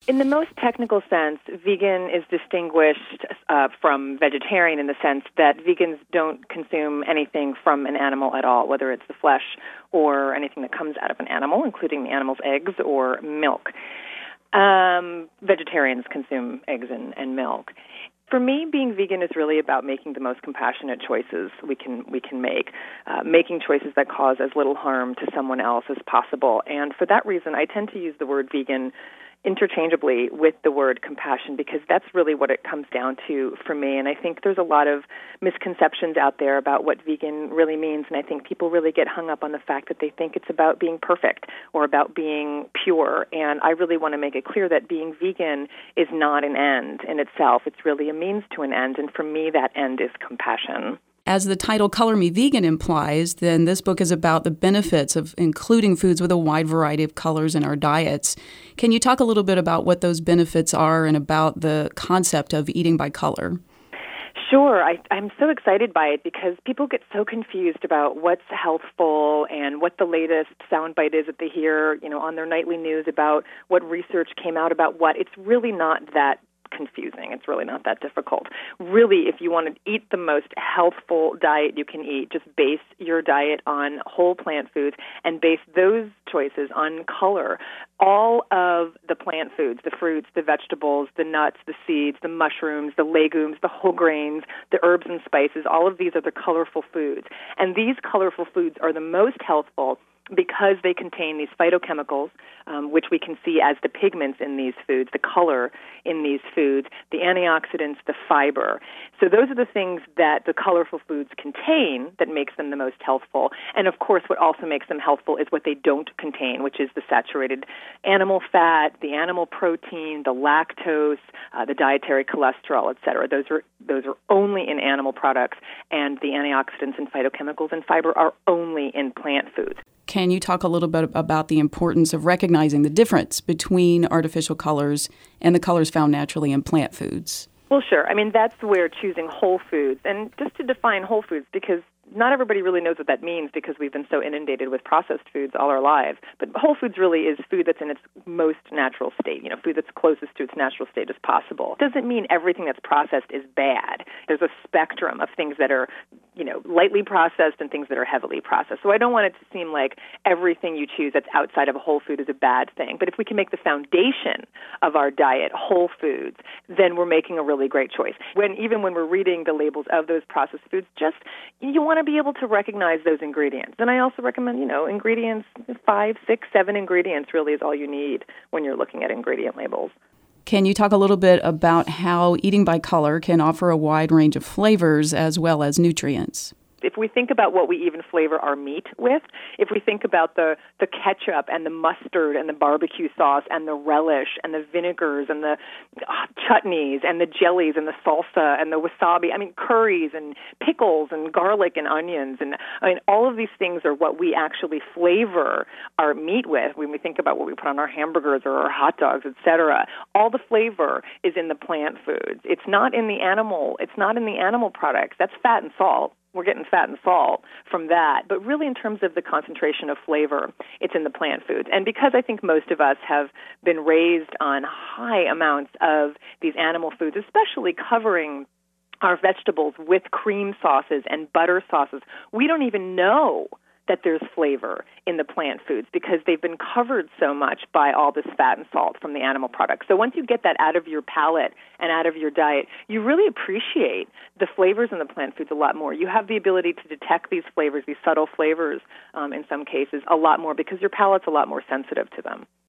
In the most technical sense, vegan is distinguished from vegetarian in the sense that vegans don't consume anything from an animal at all, whether it's the flesh or anything that comes out of an animal, including the animal's eggs or milk. Vegetarians consume eggs and milk. For me, being vegan is really about making the most compassionate choices we can make, making choices that cause as little harm to someone else as possible. And for that reason, I tend to use the word vegan interchangeably with the word compassion, because that's really what it comes down to for me. And I think there's a lot of misconceptions out there about what vegan really means, and I think people really get hung up on the fact that they think it's about being perfect or about being pure. And I really want to make it clear that being vegan is not an end in itself. It's really a means to an end, and for me, that end is compassion. As the title Color Me Vegan implies, then this book is about the benefits of including foods with a wide variety of colors in our diets. Can you talk a little bit about what those benefits are and about the concept of eating by color? Sure. I'm so excited by it because people get so confused about what's healthful and what the latest soundbite is that they hear, on their nightly news about what research came out about what. It's really not that confusing. It's really not that difficult. Really, if you want to eat the most healthful diet you can eat, just base your diet on whole plant foods and base those choices on color. All of the plant foods, the fruits, the vegetables, the nuts, the seeds, the mushrooms, the legumes, the whole grains, the herbs and spices, all of these are the colorful foods. And these colorful foods are the most healthful because they contain these phytochemicals, which we can see as the pigments in these foods, the color in these foods, the antioxidants, the fiber. So those are the things that the colorful foods contain that makes them the most healthful. And of course, what also makes them healthful is what they don't contain, which is the saturated animal fat, the animal protein, the lactose, the dietary cholesterol, et cetera. Those are only in animal products, and the antioxidants and phytochemicals and fiber are only in plant foods. Can you talk a little bit about the importance of recognizing the difference between artificial colors and the colors found naturally in plant foods? Well, sure. That's where choosing whole foods, and just to define whole foods, because not everybody really knows what that means because we've been so inundated with processed foods all our lives. But whole foods really is food that's in its most natural state, food that's closest to its natural state as possible. It doesn't mean everything that's processed is bad. There's a spectrum of things that are, lightly processed and things that are heavily processed. So I don't want it to seem like everything you choose that's outside of a whole food is a bad thing. But if we can make the foundation of our diet whole foods, then we're making a really great choice. Even when we're reading the labels of those processed foods, you want to be able to recognize those ingredients. And I also recommend, ingredients, 5, 6, 7 ingredients really is all you need when you're looking at ingredient labels. Can you talk a little bit about how eating by color can offer a wide range of flavors as well as nutrients? If we think about what we even flavor our meat with, if we think about the ketchup and the mustard and the barbecue sauce and the relish and the vinegars and the chutneys and the jellies and the salsa and the wasabi, curries and pickles and garlic and onions, and all of these things are what we actually flavor our meat with when we think about what we put on our hamburgers or our hot dogs, etc. All the flavor is in the plant foods. It's not in the animal products. That's fat and salt. We're getting fat and salt from that. But really, in terms of the concentration of flavor, it's in the plant foods. And because I think most of us have been raised on high amounts of these animal foods, especially covering our vegetables with cream sauces and butter sauces, we don't even know that there's flavor in the plant foods because they've been covered so much by all this fat and salt from the animal products. So once you get that out of your palate and out of your diet, you really appreciate the flavors in the plant foods a lot more. You have the ability to detect these flavors, these subtle flavors in some cases, a lot more because your palate's a lot more sensitive to them.